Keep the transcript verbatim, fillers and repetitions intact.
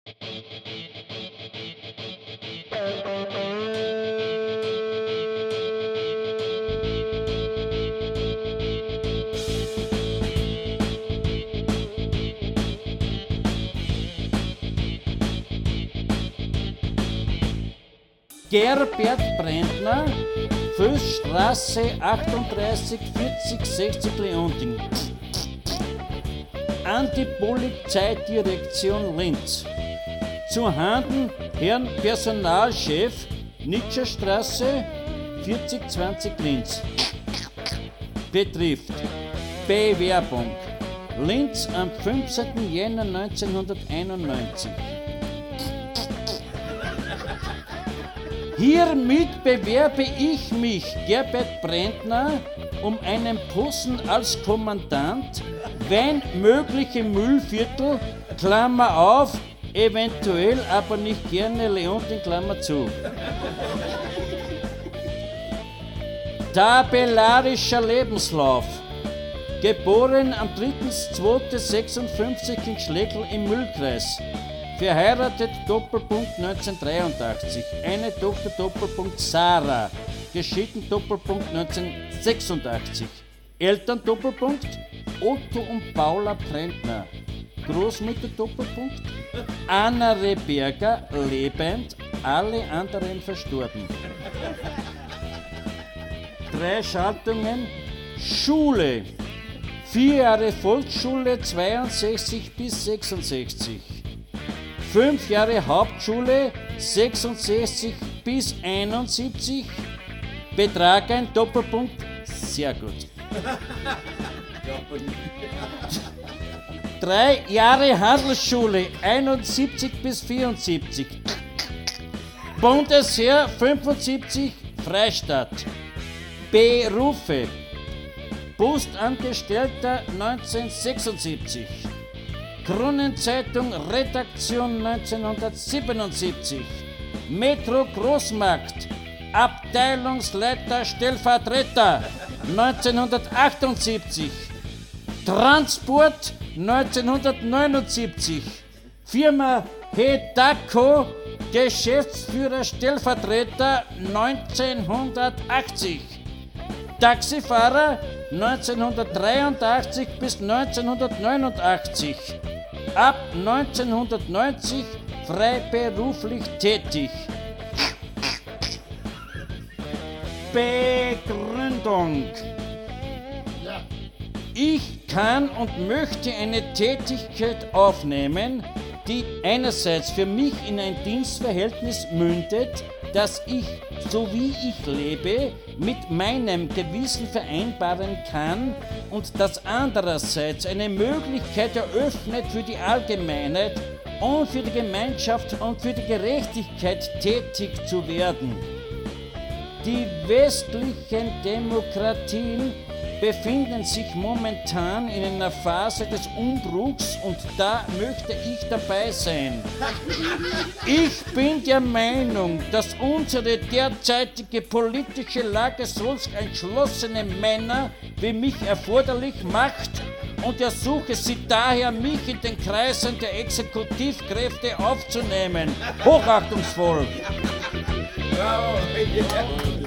Gerbert Brentner, Fößstraße achtunddreißig vierzig sechzig Leonding. An die Polizeidirektion Linz. Zu Handen Herrn Personalchef, Nitscherstraße vierzig zwanzig Linz. Betrifft Bewerbung Linz am fünfzehnten Jänner neunzehnhunderteinundneunzig. Hiermit bewerbe ich mich, Gerbert Brentner, um einen Posten als Kommandant, wenn mögliche Müllviertel, Klammer auf, eventuell aber nicht gerne Leonding, Klammer zu. Tabellarischer Lebenslauf. Geboren am dritten zweiten sechsundfünfzig in Schlegel im Mühlkreis. Verheiratet Doppelpunkt neunzehnhundertdreiundachtzig. Eine Tochter Doppelpunkt Sarah. Geschieden Doppelpunkt neunzehnhundertsechsundachtzig. Eltern Doppelpunkt Otto und Paula Brentner. Großmutter Doppelpunkt Anna Reberger lebend, alle anderen verstorben. Drei Schaltungen. Schule. Vier Jahre Volksschule zweiundsechzig bis sechsundsechzig. Fünf Jahre Hauptschule sechsundsechzig bis einundsiebzig. Betrag ein Doppelpunkt. Sehr gut. Drei Jahre Handelsschule einundsiebzig bis vierundsiebzig. Bundesheer fünfundsiebzig Freistaat. Berufe. Postangestellter neunzehnhundertsechsundsiebzig. Kronenzeitung Redaktion neunzehnhundertsiebenundsiebzig. Metro Großmarkt. Abteilungsleiter Stellvertreter neunzehnhundertachtundsiebzig. Transport neunzehnhundertneunundsiebzig. Firma Hedaco, Geschäftsführer Stellvertreter neunzehnhundertachtzig. Taxifahrer neunzehnhundertdreiundachtzig bis neunzehnhundertneunundachtzig. Ab neunzehnhundertneunzig freiberuflich tätig. Begründung. Ich kann und möchte eine Tätigkeit aufnehmen, die einerseits für mich in ein Dienstverhältnis mündet, das ich, so wie ich lebe, mit meinem Gewissen vereinbaren kann und das andererseits eine Möglichkeit eröffnet für die Allgemeinheit und für die Gemeinschaft und für die Gerechtigkeit tätig zu werden. Die westlichen Demokratien befinden sich momentan in einer Phase des Umbruchs und da möchte ich dabei sein. Ich bin der Meinung, dass unsere derzeitige politische Lage solch entschlossene Männer wie mich erforderlich macht und ersuche sie daher, mich in den Kreisen der Exekutivkräfte aufzunehmen. Hochachtungsvoll. Bravo.